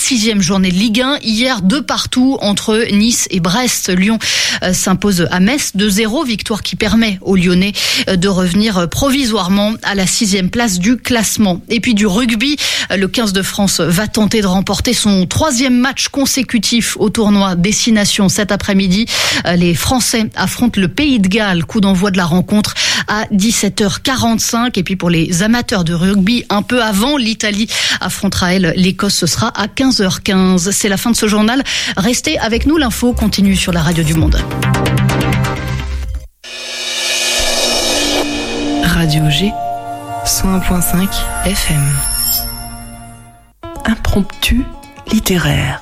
6e journée de Ligue 1. Hier, 2 partout entre Nice et Brest. Lyon s'impose à Metz 2-0, victoire qui permet aux Lyonnais de revenir provisoirement à la 6e place du classement. Et puis du rugby, le 15 de France va tenter de remporter son 3e match consécutif au tournoi Destination cet après-midi. Les Français affrontent le Pays de Galles, coup d'envoi de la rencontre à 17h45. Et puis pour les amateurs de rugby, un peu avant, l'Italie affrontera elle l'Écosse, ce sera à 15h15. C'est la fin de ce journal. Restez avec nous, l'info continue sur la radio du Monde. Radio G, 101.5 FM. Impromptu littéraire.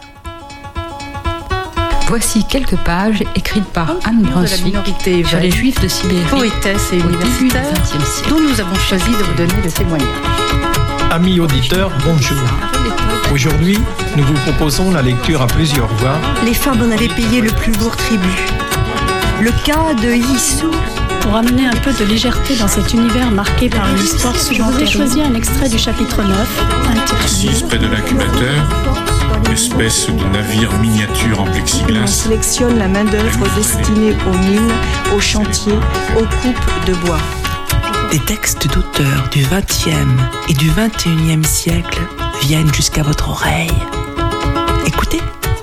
Voici quelques pages écrites par Anne Brunswick sur les Juifs de Sibérie, poétesse et universitaire, dont nous avons choisi de vous donner le témoignage. Amis auditeurs, bonjour. Aujourd'hui, nous vous proposons la lecture à plusieurs voix. Les femmes en avaient payé le plus lourd tribut. Le cas de Yissou. Pour amener un peu de légèreté dans cet univers marqué par une histoire souvent terrible, je choisis un extrait du chapitre 9, intitulé Assise près de l'incubateur, espèce de navire miniature en plexiglas. On sélectionne la main-d'œuvre destinée aux mines, aux chantiers, aux coupes de bois. Des textes d'auteurs du XXe et du XXIe siècle viennent jusqu'à votre oreille. Écoutez.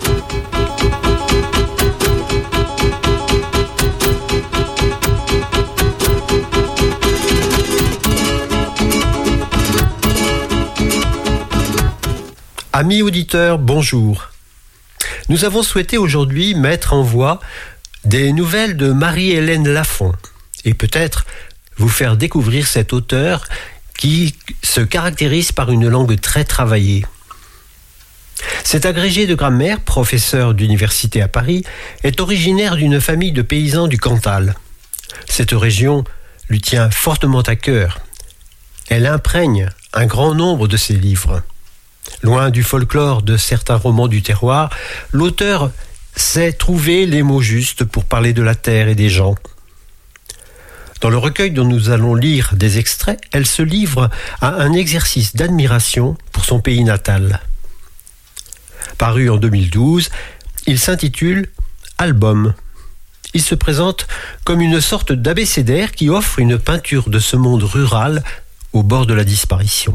Amis auditeurs, bonjour. Nous avons souhaité aujourd'hui mettre en voix des nouvelles de Marie-Hélène Lafont et peut-être vous faire découvrir cet auteur qui se caractérise par une langue très travaillée. Cet agrégé de grammaire, professeur d'université à Paris, est originaire d'une famille de paysans du Cantal. Cette région lui tient fortement à cœur. Elle imprègne un grand nombre de ses livres. Loin du folklore de certains romans du terroir, l'auteur sait trouver les mots justes pour parler de la terre et des gens. Dans le recueil dont nous allons lire des extraits, elle se livre à un exercice d'admiration pour son pays natal. Paru en 2012, il s'intitule « Album ». Il se présente comme une sorte d'abécédaire qui offre une peinture de ce monde rural au bord de la disparition.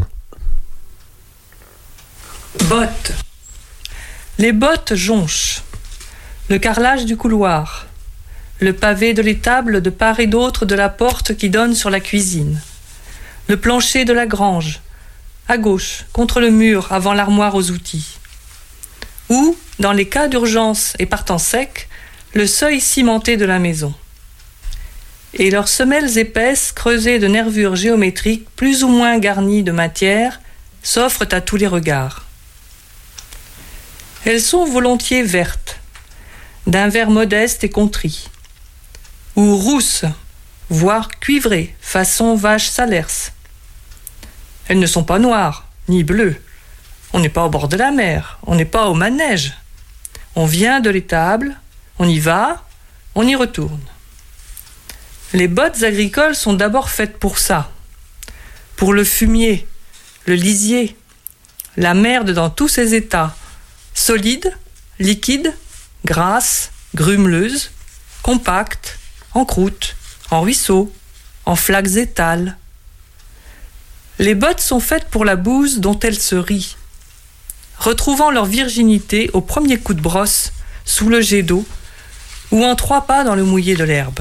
Bottes. Les bottes jonchent. Le carrelage du couloir. Le pavé de l'étable de part et d'autre de la porte qui donne sur la cuisine. Le plancher de la grange. À gauche, contre le mur, avant l'armoire aux outils. Ou, dans les cas d'urgence et par temps sec, le seuil cimenté de la maison. Et leurs semelles épaisses, creusées de nervures géométriques plus ou moins garnies de matière, s'offrent à tous les regards. Elles sont volontiers vertes, d'un vert modeste et contrit, ou rousses, voire cuivrées, façon vache salers. Elles ne sont pas noires, ni bleues. On n'est pas au bord de la mer, on n'est pas au manège. On vient de l'étable, on y va, on y retourne. Les bottes agricoles sont d'abord faites pour ça, pour le fumier, le lisier, la merde dans tous ses états, solide, liquide, grasse, grumeleuse, compacte, en croûte, en ruisseau, en flaques étales. Les bottes sont faites pour la bouse dont elles se rient, retrouvant leur virginité au premier coup de brosse, sous le jet d'eau, ou en 3 pas dans le mouillé de l'herbe.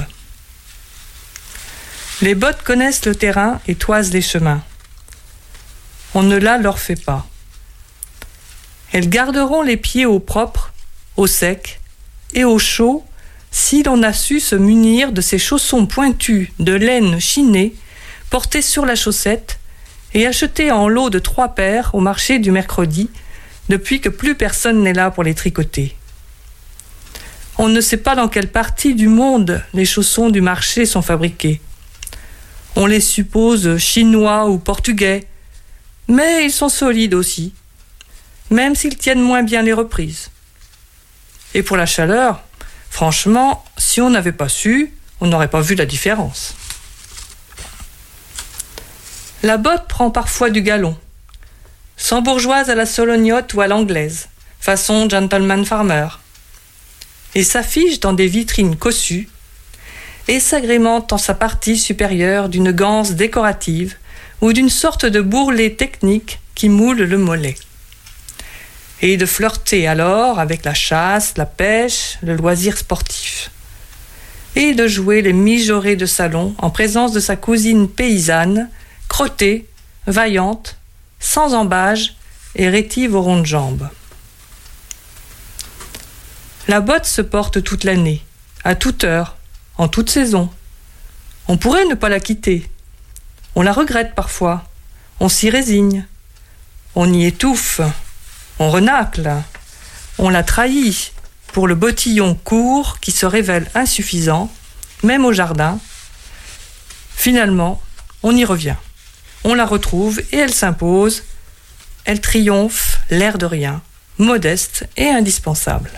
Les bottes connaissent le terrain et toisent les chemins. On ne la leur fait pas. Elles garderont les pieds au propre, au sec et au chaud si l'on a su se munir de ces chaussons pointus de laine chinée portés sur la chaussette et achetés en lot de 3 paires au marché du mercredi depuis que plus personne n'est là pour les tricoter. On ne sait pas dans quelle partie du monde les chaussons du marché sont fabriqués. On les suppose chinois ou portugais, mais ils sont solides aussi, même s'ils tiennent moins bien les reprises. Et pour la chaleur, franchement, si on n'avait pas su, on n'aurait pas vu la différence. La botte prend parfois du galon, sans bourgeoise à la solognotte ou à l'anglaise, façon gentleman farmer, et s'affiche dans des vitrines cossues et s'agrémente en sa partie supérieure d'une ganse décorative ou d'une sorte de bourrelet technique qui moule le mollet. Et de flirter alors avec la chasse, la pêche, le loisir sportif. Et de jouer les mijaurées de salon en présence de sa cousine paysanne, crottée, vaillante, sans embâge et rétive aux rondes jambes. La botte se porte toute l'année, à toute heure, en toute saison. On pourrait ne pas la quitter. On la regrette parfois. On s'y résigne. On y étouffe. On renacle. On la trahit pour le bottillon court qui se révèle insuffisant, même au jardin. Finalement, on y revient. On la retrouve et elle s'impose. Elle triomphe, l'air de rien, modeste et indispensable.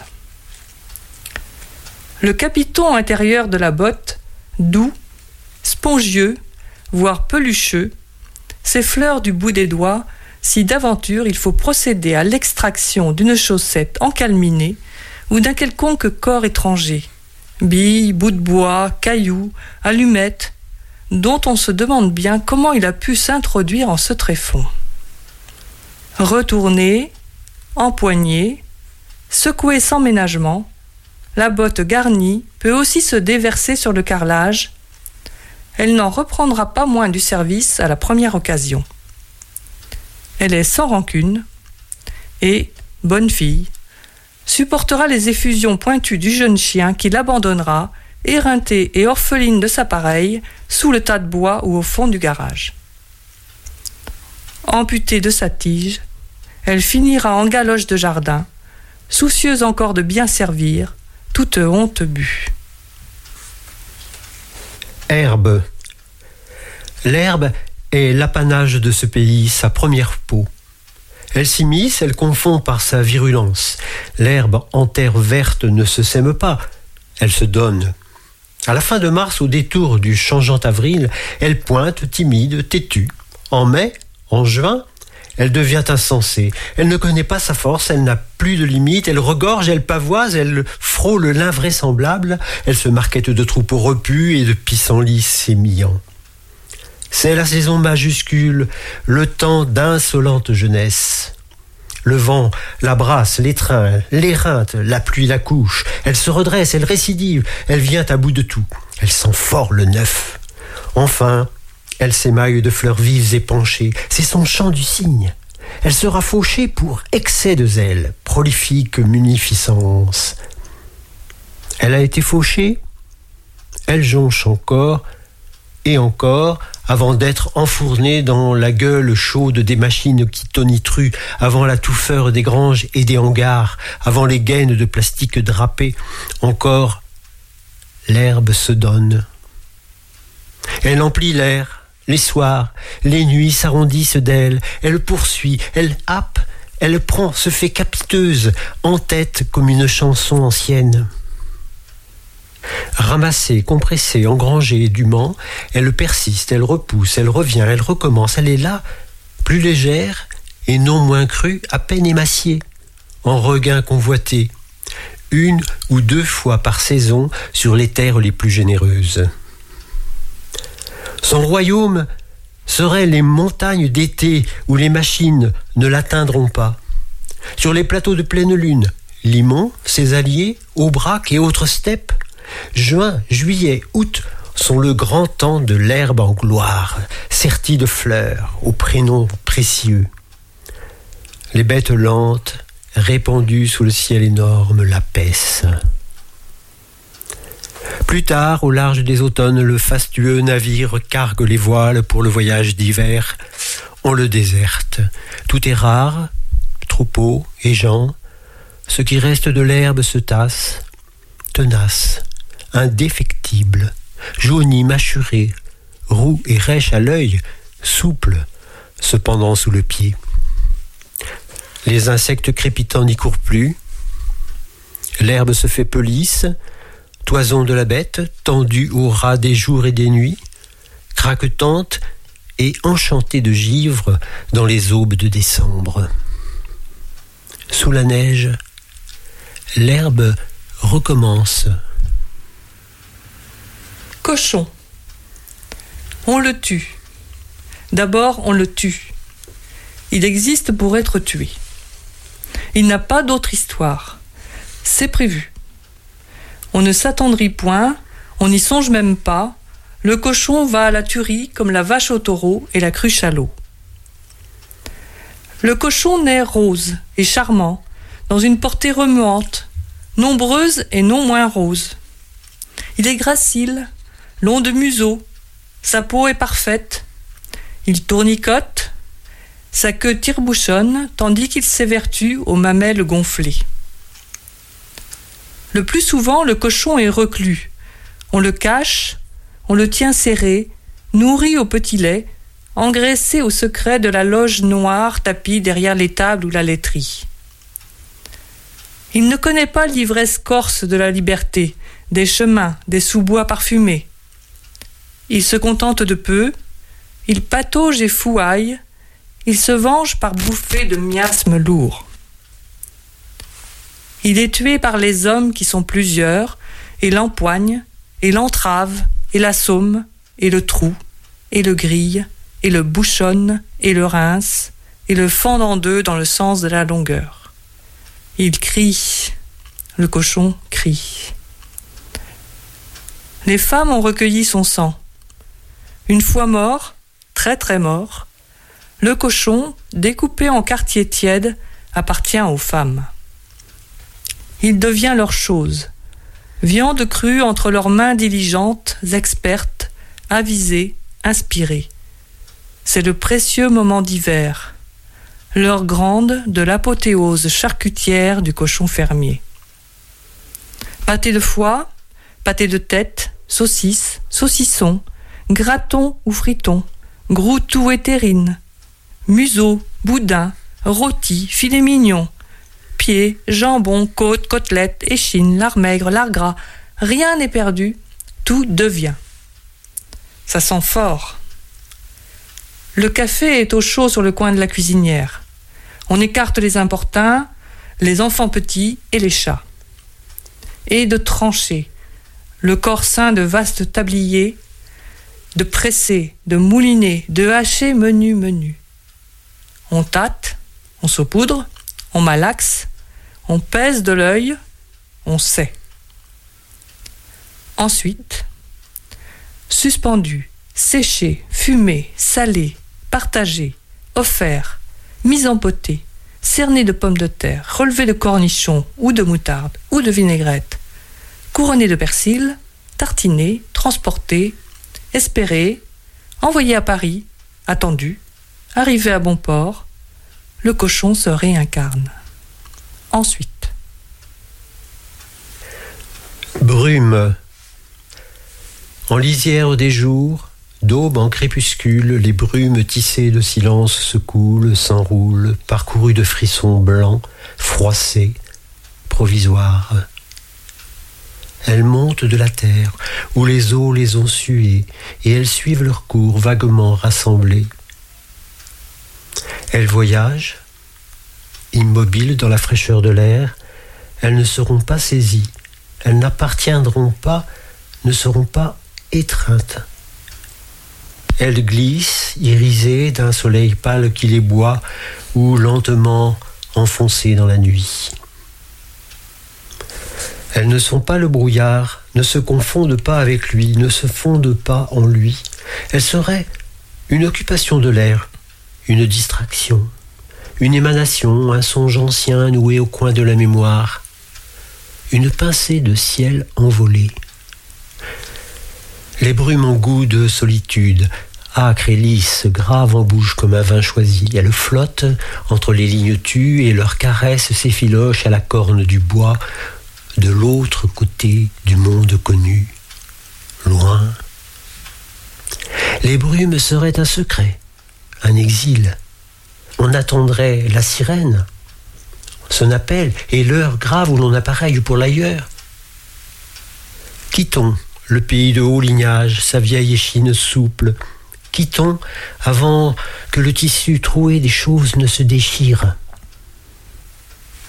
Le capiton intérieur de la botte, doux, spongieux, voire pelucheux, s'effleure du bout des doigts si d'aventure il faut procéder à l'extraction d'une chaussette encalminée ou d'un quelconque corps étranger, billes, bouts de bois, cailloux, allumettes, dont on se demande bien comment il a pu s'introduire en ce tréfonds. Retourner, empoigner, secouer sans ménagement, la botte garnie peut aussi se déverser sur le carrelage. Elle n'en reprendra pas moins du service à la première occasion. Elle est sans rancune et, bonne fille, supportera les effusions pointues du jeune chien qui l'abandonnera, éreintée et orpheline de sa pareille, sous le tas de bois ou au fond du garage. Amputée de sa tige, elle finira en galoche de jardin, soucieuse encore de bien servir, toute honte bue. Herbe. L'herbe est l'apanage de ce pays, sa première peau. Elle s'immisce, elle confond par sa virulence. L'herbe en terre verte ne se sème pas, elle se donne. À la fin de mars, au détour du changeant avril, elle pointe, timide, têtue. En mai, en juin, elle devient insensée. Elle ne connaît pas sa force, elle n'a plus de limite, elle regorge, elle pavoise, elle frôle l'invraisemblable, elle se marquette de troupeaux repus et de pissenlits sémillants. C'est la saison majuscule, le temps d'insolente jeunesse. Le vent la brasse, l'étreint, l'éreinte, la pluie la couche. Elle se redresse, elle récidive, elle vient à bout de tout. Elle sent fort le neuf. Enfin, elle s'émaille de fleurs vives et penchées. C'est son chant du cygne. Elle sera fauchée pour excès de zèle, prolifique munificence. Elle a été fauchée, elle jonche encore et encore, avant d'être enfournée dans la gueule chaude des machines qui tonitruent, avant la touffeur des granges et des hangars, avant les gaines de plastique drapées. Encore, l'herbe se donne. Elle emplit l'air, les soirs, les nuits s'arrondissent d'elle, elle poursuit, elle happe, elle prend, se fait capiteuse, en tête comme une chanson ancienne. Ramassée, compressée, engrangée, dûment, elle persiste, elle repousse, elle revient, elle recommence, elle est là, plus légère et non moins crue, à peine émaciée, en regain convoité, une ou deux fois par saison sur les terres les plus généreuses. Son royaume seraient les montagnes d'été où les machines ne l'atteindront pas. Sur les plateaux de pleine lune, Limon, ses alliés, Aubrac et autres steppes, juin, juillet, août sont le grand temps de l'herbe en gloire, sertie de fleurs, aux prénoms précieux. Les bêtes lentes, répandues sous le ciel énorme, la paissent. Plus tard, au large des automnes, le fastueux navire cargue les voiles pour le voyage d'hiver. On le déserte. Tout est rare, troupeaux et gens. Ce qui reste de l'herbe se tasse, tenace, indéfectible, jauni, mâchuré, roux et rêche à l'œil, souple, cependant sous le pied. Les insectes crépitants n'y courent plus. L'herbe se fait pelisse, toison de la bête, tendue au ras des jours et des nuits, craquetante et enchantée de givre dans les aubes de décembre. Sous la neige, l'herbe recommence. Cochon. On le tue. D'abord, on le tue. Il existe pour être tué. Il n'a pas d'autre histoire. C'est prévu. On ne s'attendrit point, on n'y songe même pas. Le cochon va à la tuerie comme la vache au taureau et la cruche à l'eau. Le cochon naît rose et charmant, dans une portée remuante, nombreuse et non moins rose. Il est gracile, long de museau, sa peau est parfaite. Il tournicote, sa queue tire-bouchonne, tandis qu'il s'évertue aux mamelles gonflées. Le plus souvent, le cochon est reclus. On le cache, on le tient serré, nourri au petit lait, engraissé au secret de la loge noire tapie derrière l'étable ou la laiterie. Il ne connaît pas l'ivresse corse de la liberté, des chemins, des sous-bois parfumés. Il se contente de peu, il patauge et fouaille, il se venge par bouffées de miasmes lourds. Il est tué par les hommes qui sont plusieurs, et l'empoignent, et l'entravent, et l'assomment, et le trouent, et le grillent, et le bouchonnent, et le rincent, et le fendent en deux dans le sens de la longueur. Il crie, le cochon crie. Les femmes ont recueilli son sang. Une fois mort, très très mort, le cochon, découpé en quartiers tièdes, appartient aux femmes. Il devient leur chose, viande crue entre leurs mains diligentes, expertes, avisées, inspirées. C'est le précieux moment d'hiver, l'heure grande de l'apothéose charcutière du cochon fermier. Pâté de foie, pâté de tête, saucisses, saucissons, gratons ou fritons, groutou et terrine, museau, boudin, rôti, filet mignon, pieds, jambon, côte, côtelette, échine, lard maigre, lard gras, rien n'est perdu, tout devient. Ça sent fort. Le café est au chaud sur le coin de la cuisinière. On écarte les importuns, les enfants petits et les chats. Et de trancher, le corps ceint de vastes tabliers, de presser, de mouliner, de hacher menu. On tâte, on saupoudre, on malaxe, on pèse de l'œil, on sait. Ensuite, suspendu, séché, fumé, salé, partagé, offert, mis en potée, cerné de pommes de terre, relevé de cornichons ou de moutarde ou de vinaigrette, couronné de persil, tartiné, transporté, espéré, envoyé à Paris, attendu, arrivé à bon port, le cochon se réincarne. Ensuite. Brume. En lisière des jours, d'aube en crépuscule, les brumes tissées de silence se coulent, s'enroulent, parcourues de frissons blancs, froissés, provisoires. Elles montent de la terre, où les eaux les ont suées, et elles suivent leur cours vaguement rassemblées. Elles voyagent, immobiles dans la fraîcheur de l'air, elles ne seront pas saisies, elles n'appartiendront pas, ne seront pas étreintes. Elles glissent, irisées d'un soleil pâle qui les boit, ou lentement enfoncées dans la nuit. Elles ne sont pas le brouillard, ne se confondent pas avec lui, ne se fondent pas en lui. Elles seraient une occupation de l'air, une distraction, une émanation, un songe ancien noué au coin de la mémoire, une pincée de ciel envolé. Les brumes ont goût de solitude, âcre et lisse, grave en bouche comme un vin choisi. Elles flottent entre les lignes tues et leurs caresses s'effilochent à la corne du bois, de l'autre côté du monde connu, loin. Les brumes seraient un secret, un exil. On attendrait la sirène, son appel et l'heure grave où l'on appareille pour l'ailleurs. Quittons le pays de haut lignage, sa vieille échine souple. Quittons avant que le tissu troué des choses ne se déchire.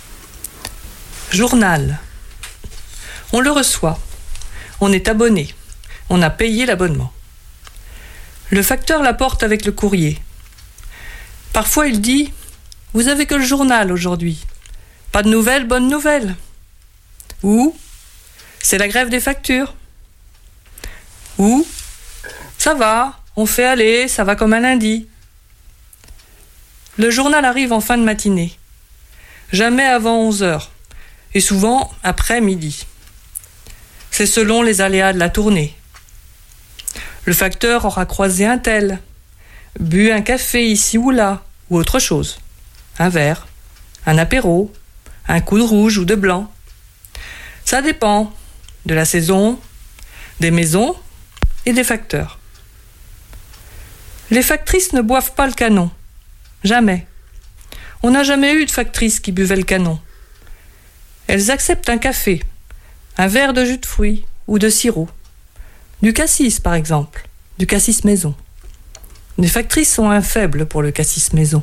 Journal. On le reçoit. On est abonné. On a payé l'abonnement. Le facteur l'apporte avec le courrier. Parfois il dit « Vous avez que le journal aujourd'hui. Pas de nouvelles, bonnes nouvelles. » Ou « C'est la grève des factures. » Ou « Ça va, on fait aller, ça va comme un lundi. » Le journal arrive en fin de matinée. Jamais avant 11h. Et souvent après midi. C'est selon les aléas de la tournée. Le facteur aura croisé un tel, bu un café ici ou là, ou autre chose. Un verre, un apéro, un coup de rouge ou de blanc. Ça dépend de la saison, des maisons et des facteurs. Les factrices ne boivent pas le canon. Jamais. On n'a jamais eu de factrice qui buvait le canon. Elles acceptent un café, un verre de jus de fruits ou de sirop. Du cassis, par exemple, du cassis maison. Les factrices sont un faible pour le cassis maison.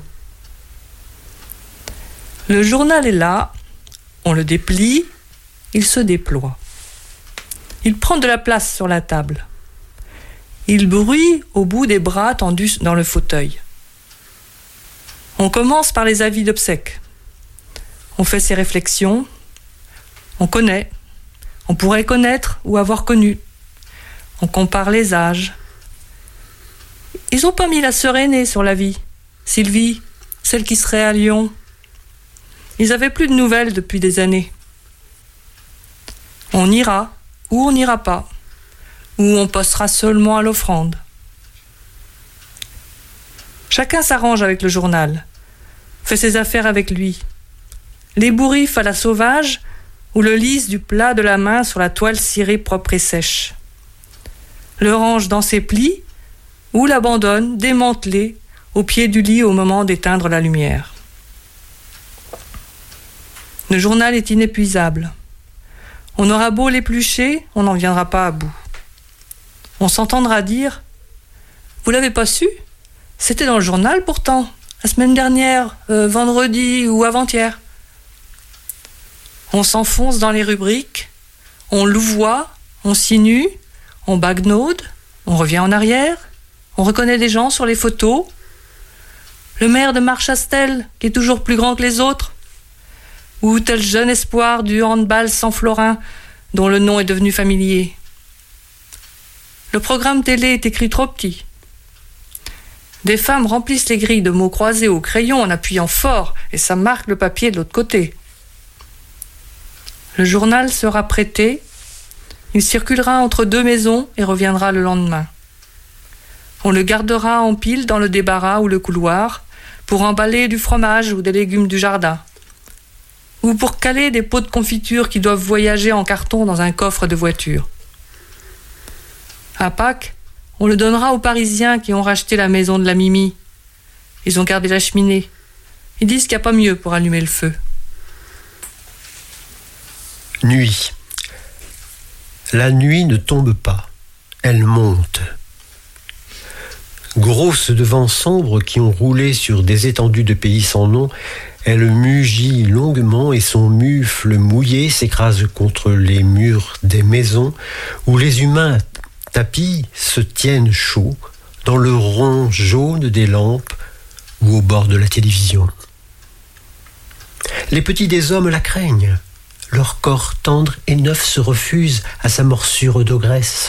Le journal est là, on le déplie, il se déploie. Il prend de la place sur la table. Il bruit au bout des bras tendus dans le fauteuil. On commence par les avis d'obsèques. On fait ses réflexions. On connaît. On pourrait connaître ou avoir connu. On compare les âges. Ils n'ont pas mis la sœur aînée sur l'avis. Sylvie, celle qui serait à Lyon. Ils n'avaient plus de nouvelles depuis des années. On ira ou on n'ira pas. Ou on postera seulement à l'offrande. Chacun s'arrange avec le journal, fait ses affaires avec lui. Les bourrifs à la sauvage ou le lisse du plat de la main sur la toile cirée propre et sèche. Le range dans ses plis ou l'abandonne démantelé au pied du lit au moment d'éteindre la lumière. Le journal est inépuisable. On aura beau l'éplucher, on n'en viendra pas à bout. On s'entendra dire « Vous l'avez pas su ? C'était dans le journal pourtant, la semaine dernière, vendredi ou avant-hier. » On s'enfonce dans les rubriques, on louvoie, on sinue, on bagnaude, on revient en arrière, on reconnaît des gens sur les photos. Le maire de Marchastel, qui est toujours plus grand que les autres, ou tel jeune espoir du handball sans florin, dont le nom est devenu familier. Le programme télé est écrit trop petit. Des femmes remplissent les grilles de mots croisés au crayon en appuyant fort, et ça marque le papier de l'autre côté. Le journal sera prêté, il circulera entre deux maisons et reviendra le lendemain. On le gardera en pile dans le débarras ou le couloir pour emballer du fromage ou des légumes du jardin, ou pour caler des pots de confiture qui doivent voyager en carton dans un coffre de voiture. À Pâques, on le donnera aux Parisiens qui ont racheté la maison de la Mimi. Ils ont gardé la cheminée. Ils disent qu'il n'y a pas mieux pour allumer le feu. Nuit. La nuit ne tombe pas, elle monte. Grosse de vents sombres qui ont roulé sur des étendues de pays sans nom, elle mugit longuement et son mufle mouillé s'écrase contre les murs des maisons où les humains tapis se tiennent chauds dans le rond jaune des lampes ou au bord de la télévision. Les petits des hommes la craignent. Leur corps tendre et neuf se refuse à sa morsure d'ogresse.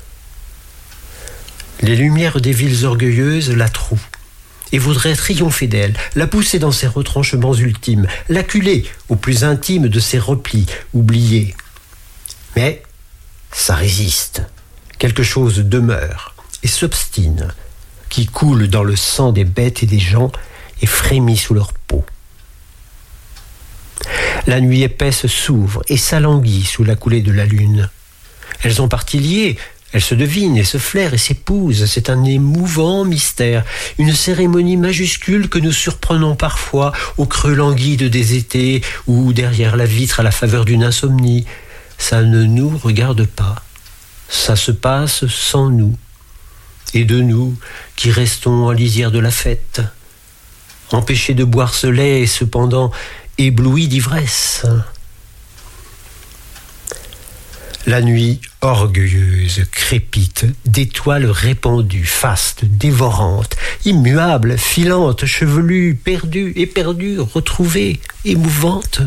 Les lumières des villes orgueilleuses la trouent et voudraient triompher d'elle, la pousser dans ses retranchements ultimes, l'acculer au plus intime de ses replis oubliés. Mais ça résiste. Quelque chose demeure et s'obstine, qui coule dans le sang des bêtes et des gens et frémit sous leur peau. La nuit épaisse s'ouvre et s'alanguit sous la coulée de la lune. Elles ont partie liées, elles se devinent et se flairent et s'épousent. C'est un émouvant mystère, une cérémonie majuscule que nous surprenons parfois au creux languide des étés ou derrière la vitre à la faveur d'une insomnie. Ça ne nous regarde pas, ça se passe sans nous, et de nous qui restons en lisière de la fête, empêchés de boire ce lait et cependant éblouis d'ivresse. La nuit, orgueilleuse, crépite, d'étoiles répandues, faste, dévorante, immuable, filante, chevelue, perdue, éperdue, retrouvée, émouvante.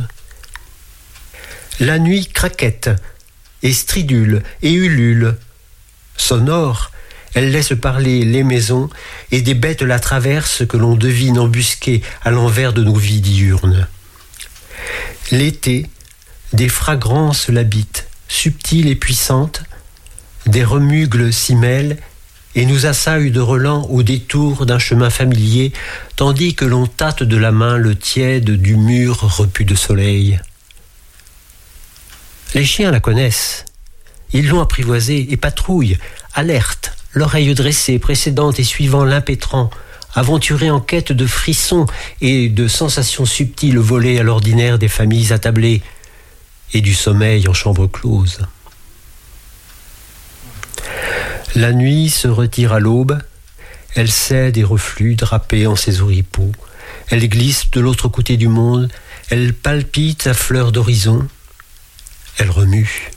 La nuit craquette, et stridule, et ulule. Sonore, elle laisse parler les maisons, et des bêtes la traversent que l'on devine embusquées à l'envers de nos vies diurnes. L'été, des fragrances l'habitent, subtiles et puissantes, des remugles s'y mêlent et nous assaillent de relents au détour d'un chemin familier, tandis que l'on tâte de la main le tiède du mur repu de soleil. Les chiens la connaissent. Ils l'ont apprivoisée et patrouillent, alertes, l'oreille dressée, précédente et suivant l'impétrant, aventurés en quête de frissons et de sensations subtiles volées à l'ordinaire des familles attablées, et du sommeil en chambre close. La nuit se retire à l'aube, elle cède et reflue drapée en ses oripeaux, elle glisse de l'autre côté du monde, elle palpite à fleur d'horizon, elle remue.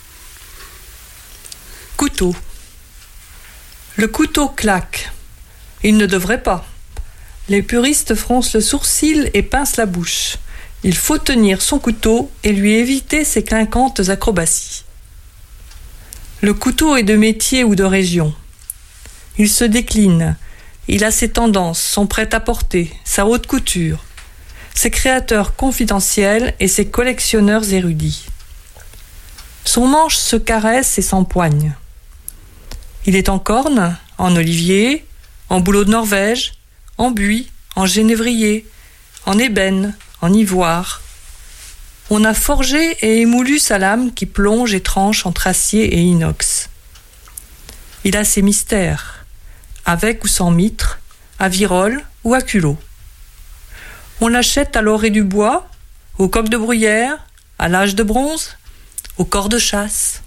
Couteau. Le couteau claque. Il ne devrait pas. Les puristes froncent le sourcil et pincent la bouche. Il faut tenir son couteau et lui éviter ses clinquantes acrobaties. Le couteau est de métier ou de région. Il se décline. Il a ses tendances, son prêt-à-porter, sa haute couture, ses créateurs confidentiels et ses collectionneurs érudits. Son manche se caresse et s'empoigne. Il est en corne, en olivier, en bouleau de Norvège, en buis, en genévrier, en ébène, en ivoire. On a forgé et émoulu sa lame qui plonge et tranche entre acier et inox. Il a ses mystères, avec ou sans mitre, à virole ou à culot. On l'achète à l'orée du bois, au coq de bruyère, à l'âge de bronze, au corps de chasse.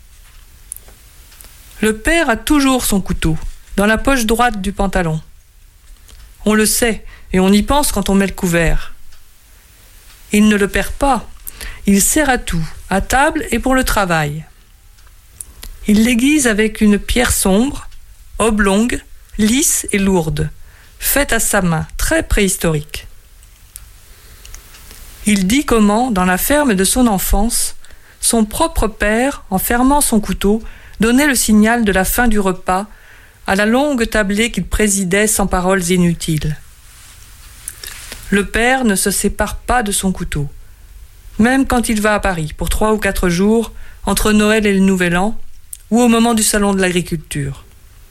Le père a toujours son couteau, dans la poche droite du pantalon. On le sait, et on y pense quand on met le couvert. Il ne le perd pas, il sert à tout, à table et pour le travail. Il l'aiguise avec une pierre sombre, oblongue, lisse et lourde, faite à sa main, très préhistorique. Il dit comment, dans la ferme de son enfance, son propre père, en fermant son couteau, donnait le signal de la fin du repas à la longue tablée qu'il présidait sans paroles inutiles. Le père ne se sépare pas de son couteau, même quand il va à Paris pour 3 ou 4 jours, entre Noël et le Nouvel An, ou au moment du salon de l'agriculture.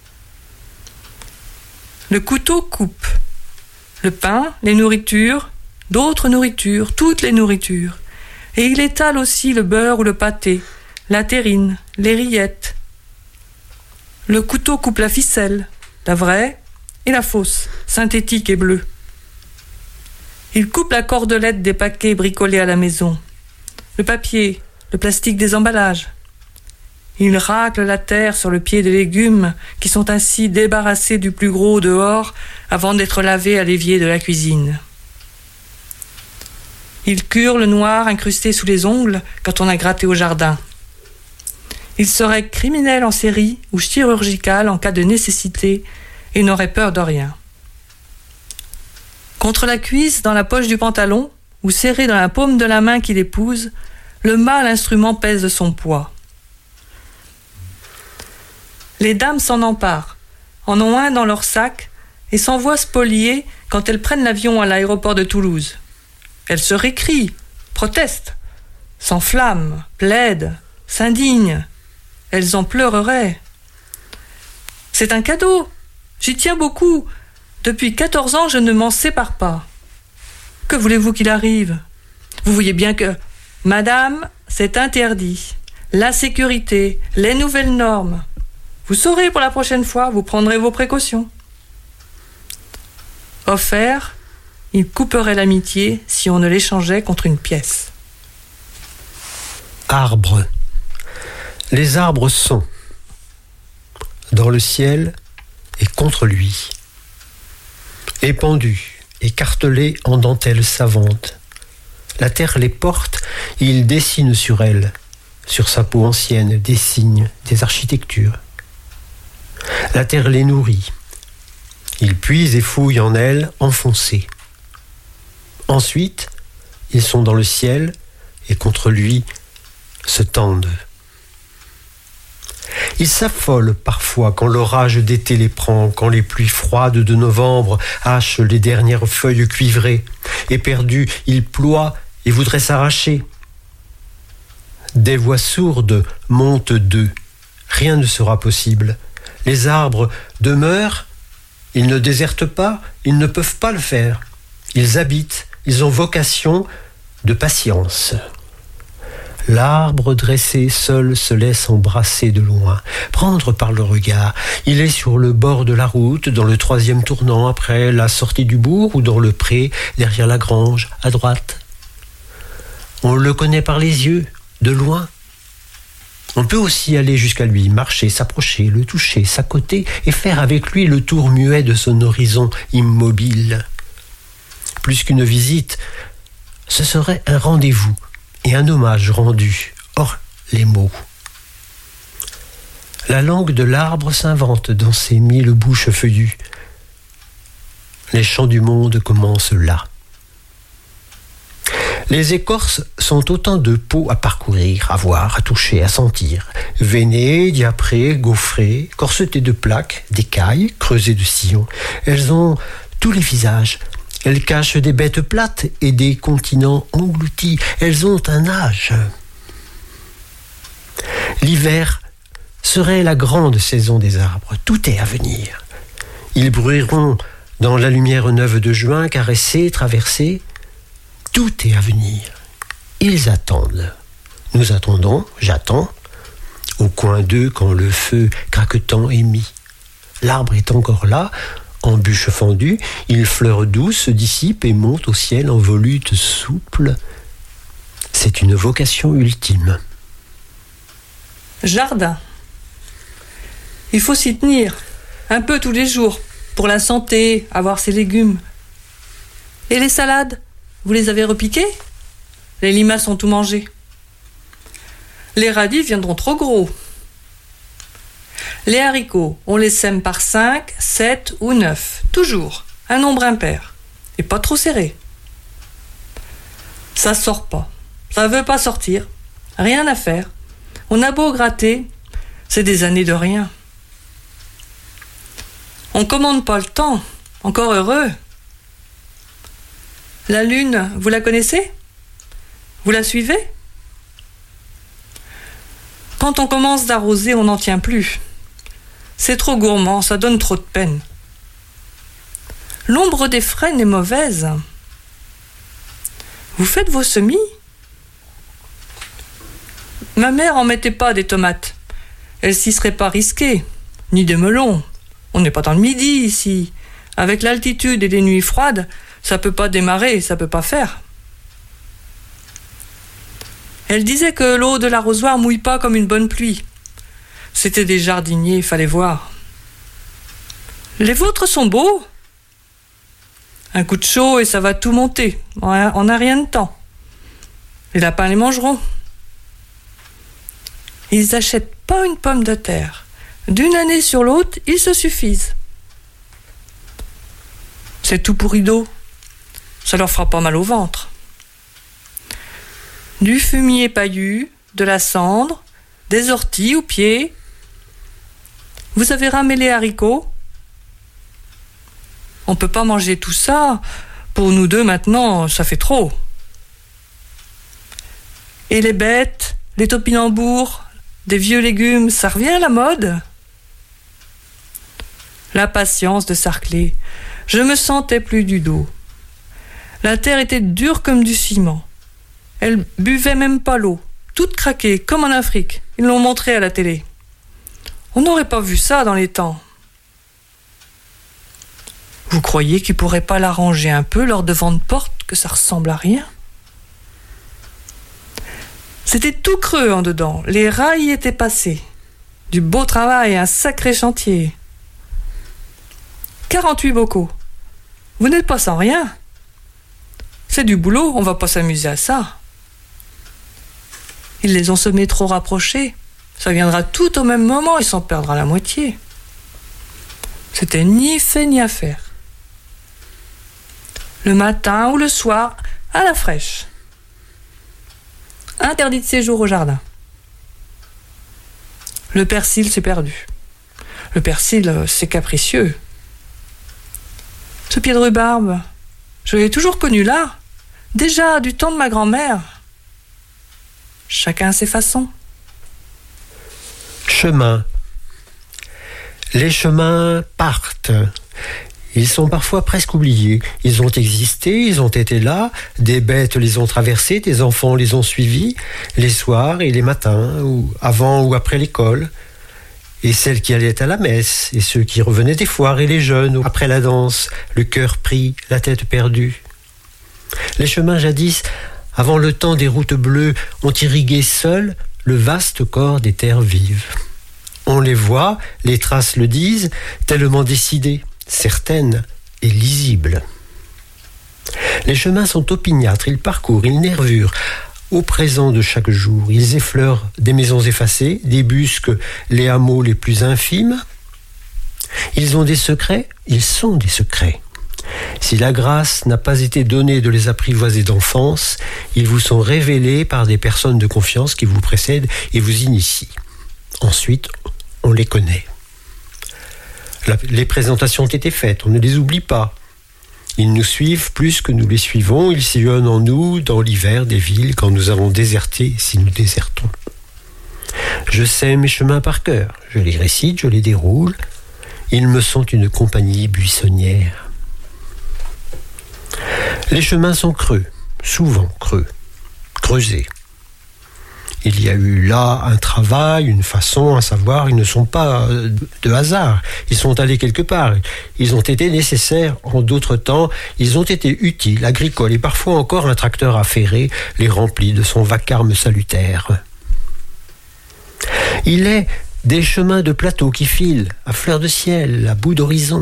Le couteau coupe le pain, les nourritures, d'autres nourritures, toutes les nourritures, et il étale aussi le beurre ou le pâté, la terrine, les rillettes. Le couteau coupe la ficelle, la vraie et la fausse, synthétique et bleue. Il coupe la cordelette des paquets bricolés à la maison, le papier, le plastique des emballages. Il racle la terre sur le pied des légumes qui sont ainsi débarrassés du plus gros dehors avant d'être lavés à l'évier de la cuisine. Il cure le noir incrusté sous les ongles quand on a gratté au jardin. Il serait criminel en série ou chirurgical en cas de nécessité et n'aurait peur de rien. Contre la cuisse, dans la poche du pantalon, ou serré dans la paume de la main qu'il épouse, le mâle instrument pèse de son poids. Les dames s'en emparent, en ont un dans leur sac et s'envoient spolier quand elles prennent l'avion à l'aéroport de Toulouse. Elles se récrient, protestent, s'enflamment, plaident, s'indignent. Elles en pleureraient. C'est un cadeau, j'y tiens beaucoup. Depuis 14 ans, je ne m'en sépare pas. Que voulez-vous qu'il arrive ? Vous voyez bien que, madame, c'est interdit. La sécurité, les nouvelles normes. Vous saurez pour la prochaine fois, vous prendrez vos précautions. Offert, il couperait l'amitié si on ne l'échangeait contre une pièce. Arbre. Les arbres sont dans le ciel et contre lui. Épandus, écartelés en dentelles savantes. La terre les porte et il dessine sur elles, sur sa peau ancienne des signes, des architectures. La terre les nourrit. Ils puisent et fouillent en elle, enfoncés. Ensuite, ils sont dans le ciel et contre lui se tendent. Ils s'affolent parfois quand l'orage d'été les prend, quand les pluies froides de novembre hachent les dernières feuilles cuivrées. Éperdus, ils ploient et voudraient s'arracher. Des voix sourdes montent d'eux. Rien ne sera possible. Les arbres demeurent, ils ne désertent pas, ils ne peuvent pas le faire. Ils habitent, ils ont vocation de patience. L'arbre dressé seul se laisse embrasser de loin, prendre par le regard. Il est sur le bord de la route, dans le 3e tournant après la sortie du bourg ou dans le pré, derrière la grange, à droite. On le connaît par les yeux, de loin. On peut aussi aller jusqu'à lui, marcher, s'approcher, le toucher, s'accoter et faire avec lui le tour muet de son horizon immobile. Plus qu'une visite, ce serait un rendez-vous et un hommage rendu, hors les mots. La langue de l'arbre s'invente dans ses 1000 bouches feuillues. Les chants du monde commencent là. Les écorces sont autant de peaux à parcourir, à voir, à toucher, à sentir. Veinées, diaprées, gaufrées, corsetées de plaques, d'écailles, creusées de sillons. Elles ont tous les visages. Elles cachent des bêtes plates et des continents engloutis. Elles ont un âge. L'hiver serait la grande saison des arbres. Tout est à venir. Ils bruiront dans la lumière neuve de juin, caressés, traversés. Tout est à venir. Ils attendent. Nous attendons, j'attends, au coin d'eux quand le feu craquetant est mis. L'arbre est encore là, en bûche fendue, il fleurs douces se dissipe et monte au ciel en volutes souples. C'est une vocation ultime. Jardin. Il faut s'y tenir, un peu tous les jours, pour la santé, avoir ses légumes. Et les salades, vous les avez repiquées? Les limaces ont tout mangé. Les radis viendront trop gros. Les haricots, on les sème par 5, 7 ou 9, toujours, un nombre impair, et pas trop serré. Ça sort pas, ça veut pas sortir, rien à faire. On a beau gratter, c'est des années de rien. On commande pas le temps, encore heureux. La lune, vous la connaissez? Vous la suivez? Quand on commence d'arroser, on n'en tient plus. C'est trop gourmand, ça donne trop de peine. L'ombre des frênes est mauvaise. Vous faites vos semis? Ma mère en mettait pas des tomates. Elle s'y serait pas risquée, ni des melons. On n'est pas dans le midi ici. Avec l'altitude et les nuits froides, ça peut pas démarrer, ça peut pas faire. Elle disait que l'eau de l'arrosoir mouille pas comme une bonne pluie. C'était des jardiniers, il fallait voir. Les vôtres sont beaux. Un coup de chaud et ça va tout monter. On n'a rien de temps. Les lapins les mangeront. Ils n'achètent pas une pomme de terre. D'une année sur l'autre, ils se suffisent. C'est tout pourri d'eau. Ça leur fera pas mal au ventre. Du fumier paillu, de la cendre, des orties aux pieds. Vous avez ramé les haricots? On peut pas manger tout ça. Pour nous deux maintenant, ça fait trop. Et les bêtes, les topinambours, des vieux légumes, ça revient à la mode? La patience de sarcler. Je me sentais plus du dos. La terre était dure comme du ciment. Elle buvait même pas l'eau, toute craquée, comme en Afrique. Ils l'ont montré à la télé. On n'aurait pas vu ça dans les temps. Vous croyez qu'ils pourraient pas l'arranger un peu, leur devant de porte, que ça ressemble à rien? C'était tout creux en dedans, les rails y étaient passés. Du beau travail, un sacré chantier. 48 bocaux. Vous n'êtes pas sans rien. C'est du boulot, on va pas s'amuser à ça. Ils les ont semés trop rapprochés. Ça viendra tout au même moment et s'en perdra la moitié. C'était ni fait ni à faire. Le matin ou le soir, à la fraîche. Interdit de séjour au jardin. Le persil s'est perdu. Le persil, c'est capricieux. Ce pied de rhubarbe, je l'ai toujours connu là, déjà du temps de ma grand-mère. Chacun a ses façons. Chemin. Les chemins partent. Ils sont parfois presque oubliés. Ils ont existé, ils ont été là, des bêtes les ont traversés, des enfants les ont suivis, les soirs et les matins, ou avant ou après l'école. Et celles qui allaient à la messe, et ceux qui revenaient des foires, et les jeunes, après la danse, le cœur pris, la tête perdue. Les chemins jadis, avant le temps des routes bleues, ont irrigué seuls le vaste corps des terres vives. On les voit, les traces le disent, tellement décidées, certaines et lisibles. Les chemins sont opiniâtres, ils parcourent, ils nervurent, au présent de chaque jour. Ils effleurent des maisons effacées, débusquent les hameaux les plus infimes. Ils ont des secrets, ils sont des secrets. Si la grâce n'a pas été donnée de les apprivoiser d'enfance, ils vous sont révélés par des personnes de confiance qui vous précèdent et vous initient. Ensuite, on les connaît. Les présentations ont été faites, on ne les oublie pas. Ils nous suivent plus que nous les suivons, ils sillonnent en nous, dans l'hiver des villes, quand nous avons déserté, si nous désertons. Je sais mes chemins par cœur, je les récite, je les déroule. Ils me sont une compagnie buissonnière. Les chemins sont creux, souvent creux, creusés. Il y a eu là un travail, une façon, un savoir, ils ne sont pas de hasard. Ils sont allés quelque part, ils ont été nécessaires en d'autres temps, ils ont été utiles, agricoles, et parfois encore un tracteur affairé les remplit de son vacarme salutaire. Il est des chemins de plateau qui filent à fleur de ciel, à bout d'horizon.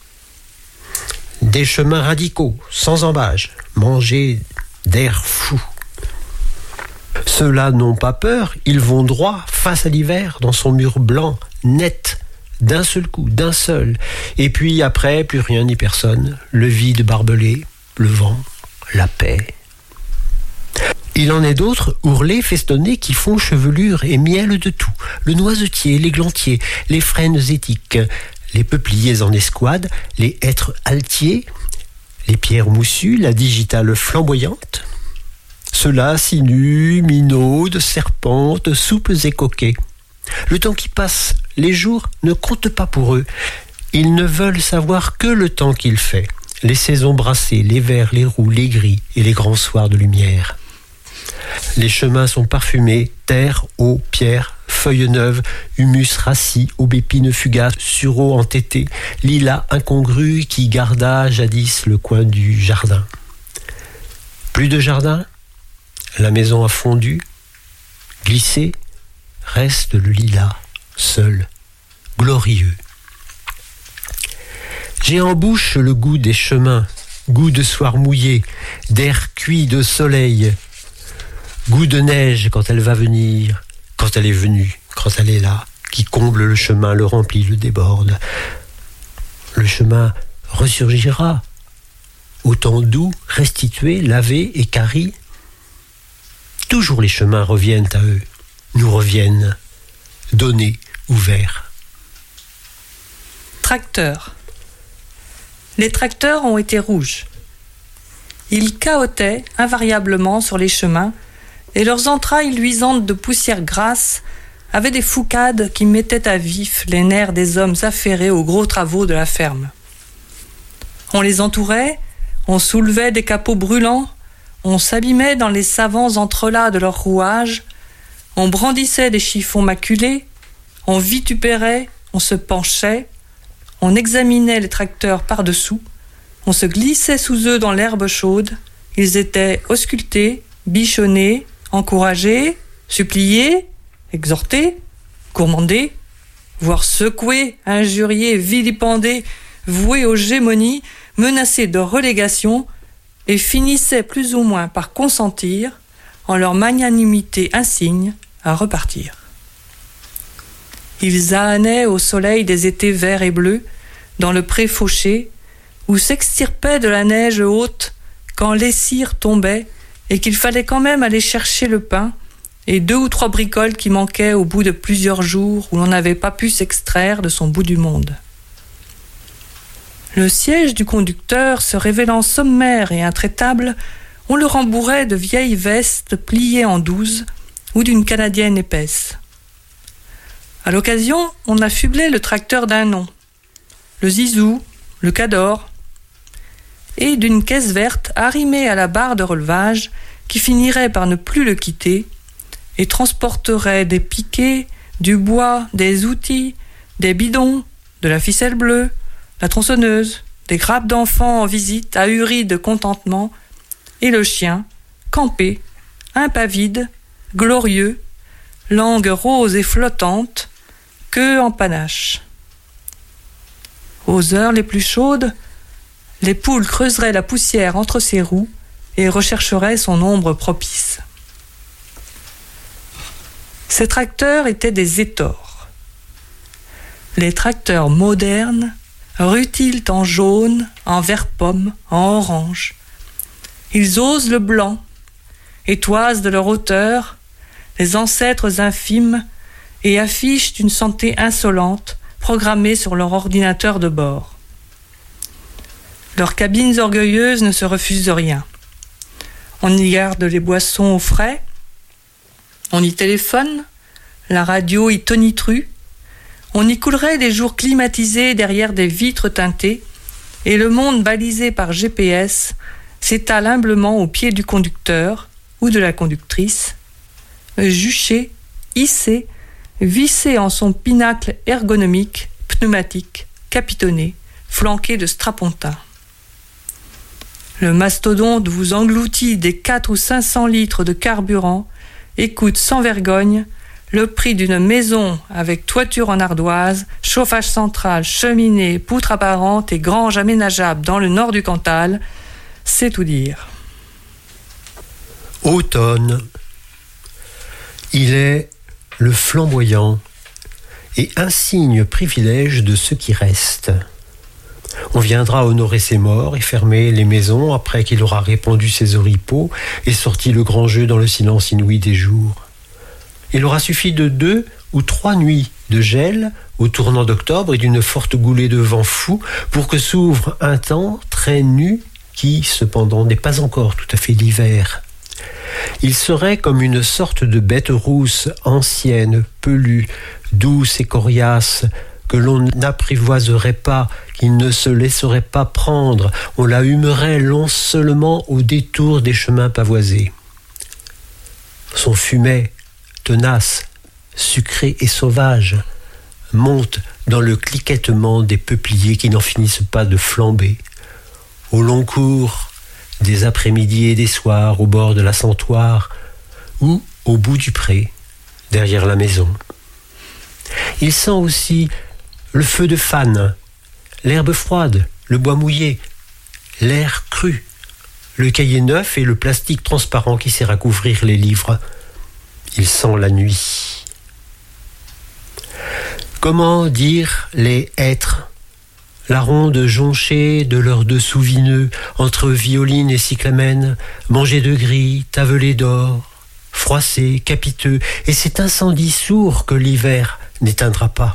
Des chemins radicaux, sans embâge, mangés d'air fou. Ceux-là n'ont pas peur, ils vont droit face à l'hiver dans son mur blanc, net, d'un seul coup, d'un seul. Et puis après, plus rien ni personne, le vide barbelé, le vent, la paix. Il en est d'autres, ourlés, festonnés, qui font chevelure et miel de tout. Le noisetier, l'églantier, les frênes étiques, les peupliers en escouade, les hêtres altiers, les pierres moussues, la digitale flamboyante. Ceux-là, sinus, minaudes, serpentes, souples et coquets. Le temps qui passe, les jours ne comptent pas pour eux. Ils ne veulent savoir que le temps qu'il fait. Les saisons brassées, les verts, les roux, les gris et les grands soirs de lumière. Les chemins sont parfumés, terre, eau, pierre, feuilles neuves, humus rassis, aubépines fugaces, sureaux entêtés, lilas incongrus qui garda jadis le coin du jardin. Plus de jardin? La maison a fondu, glissé, reste le lilas, seul, glorieux. J'ai en bouche le goût des chemins, goût de soir mouillé, d'air cuit de soleil, goût de neige quand elle va venir, quand elle est venue, quand elle est là, qui comble le chemin, le remplit, le déborde. Le chemin ressurgira, autant doux, restitué, lavé, équarri. Toujours les chemins reviennent à eux, nous reviennent, donnés, ouverts. Tracteurs. Les tracteurs ont été rouges. Ils cahotaient invariablement sur les chemins et leurs entrailles luisantes de poussière grasse avaient des foucades qui mettaient à vif les nerfs des hommes affairés aux gros travaux de la ferme. On les entourait, on soulevait des capots brûlants, on s'abîmait dans les savants entrelacs de leurs rouages, on brandissait des chiffons maculés, on vitupérait, on se penchait, on examinait les tracteurs par-dessous, on se glissait sous eux dans l'herbe chaude, ils étaient auscultés, bichonnés, encouragés, suppliés, exhortés, gourmandés, voire secoués, injuriés, vilipendés, voués aux gémonies, menacés de relégation, et finissaient plus ou moins par consentir, en leur magnanimité insigne, à repartir. Ils ânaient au soleil des étés verts et bleus, dans le pré fauché, où s'extirpaient de la neige haute quand les cires tombaient et qu'il fallait quand même aller chercher le pain et 2 ou 3 bricoles qui manquaient au bout de plusieurs jours où l'on n'avait pas pu s'extraire de son bout du monde. Le siège du conducteur se révélant sommaire et intraitable, on le rembourrait de vieilles vestes pliées en 12 ou d'une canadienne épaisse. À l'occasion, on affublait le tracteur d'un nom, le Zizou, le Cador, et d'une caisse verte arrimée à la barre de relevage qui finirait par ne plus le quitter et transporterait des piquets, du bois, des outils, des bidons, de la ficelle bleue, la tronçonneuse, des grappes d'enfants en visite ahuris de contentement, et le chien, campé, impavide, glorieux, langue rose et flottante, queue en panache. Aux heures les plus chaudes, les poules creuseraient la poussière entre ses roues et rechercheraient son ombre propice. Ces tracteurs étaient des étors. Les tracteurs modernes rutilent en jaune, en vert pomme, en orange. Ils osent le blanc et toisent de leur hauteur les ancêtres infimes et affichent une santé insolente programmée sur leur ordinateur de bord. Leurs cabines orgueilleuses ne se refusent de rien. On y garde les boissons au frais, on y téléphone, la radio y tonitruit, on y coulerait des jours climatisés derrière des vitres teintées, et le monde balisé par GPS s'étale humblement au pied du conducteur ou de la conductrice, juché, hissé, vissé en son pinacle ergonomique, pneumatique, capitonné, flanqué de strapontins. Le mastodonte vous engloutit des 400 ou 500 litres de carburant et coûte sans vergogne le prix d'une maison avec toiture en ardoise, chauffage central, cheminée, poutre apparente et grange aménageable dans le nord du Cantal, c'est tout dire. Automne. Il est le flamboyant et insigne privilège de ceux qui restent. On viendra honorer ses morts et fermer les maisons après qu'il aura répandu ses oripeaux et sorti le grand jeu dans le silence inouï des jours. Il aura suffi de 2 ou 3 nuits de gel au tournant d'octobre et d'une forte goulée de vent fou pour que s'ouvre un temps très nu qui, cependant, n'est pas encore tout à fait l'hiver. Il serait comme une sorte de bête rousse, ancienne, pelue, douce et coriace, que l'on n'apprivoiserait pas, qu'il ne se laisserait pas prendre, on la humerait long seulement au détour des chemins pavoisés. Son fumet, tenace, sucré et sauvage, monte dans le cliquettement des peupliers qui n'en finissent pas de flamber, au long cours des après-midi et des soirs au bord de la Santoire ou au bout du pré, derrière la maison. Il sent aussi le feu de fan, l'herbe froide, le bois mouillé, l'air cru, le cahier neuf et le plastique transparent qui sert à couvrir les livres. Il sent la nuit. Comment dire les êtres? La ronde jonchée de leurs dessous vineux, entre violine et cyclamène, mangés de gris, tavelés d'or, froissés, capiteux, et cet incendie sourd que l'hiver n'éteindra pas.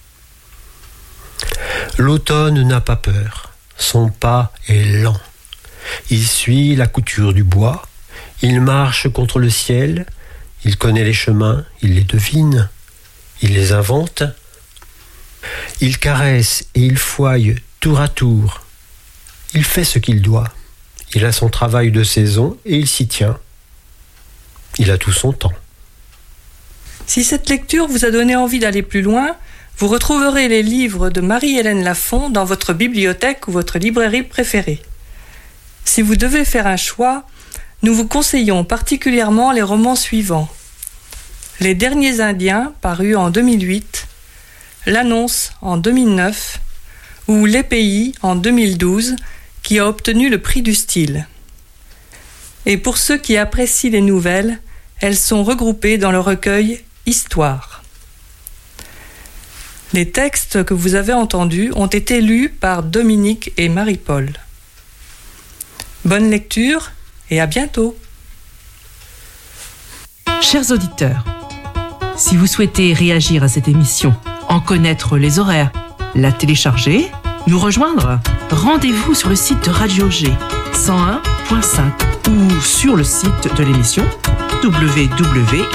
L'automne n'a pas peur, son pas est lent. Il suit la couture du bois, il marche contre le ciel, il connaît les chemins, il les devine, il les invente. Il caresse et il fouaille tour à tour. Il fait ce qu'il doit. Il a son travail de saison et il s'y tient. Il a tout son temps. Si cette lecture vous a donné envie d'aller plus loin, vous retrouverez les livres de Marie-Hélène Lafont dans votre bibliothèque ou votre librairie préférée. Si vous devez faire un choix, nous vous conseillons particulièrement les romans suivants. Les Derniers Indiens, parus en 2008, L'Annonce en 2009 ou Les Pays en 2012, qui a obtenu le prix du style. Et pour ceux qui apprécient les nouvelles, elles sont regroupées dans le recueil Histoire. Les textes que vous avez entendus ont été lus par Dominique et Marie-Paul. Bonne lecture et à bientôt. Chers auditeurs, si vous souhaitez réagir à cette émission, en connaître les horaires, la télécharger, nous rejoindre, rendez-vous sur le site de Radio G 101.5 ou sur le site de l'émission www.radiog.com.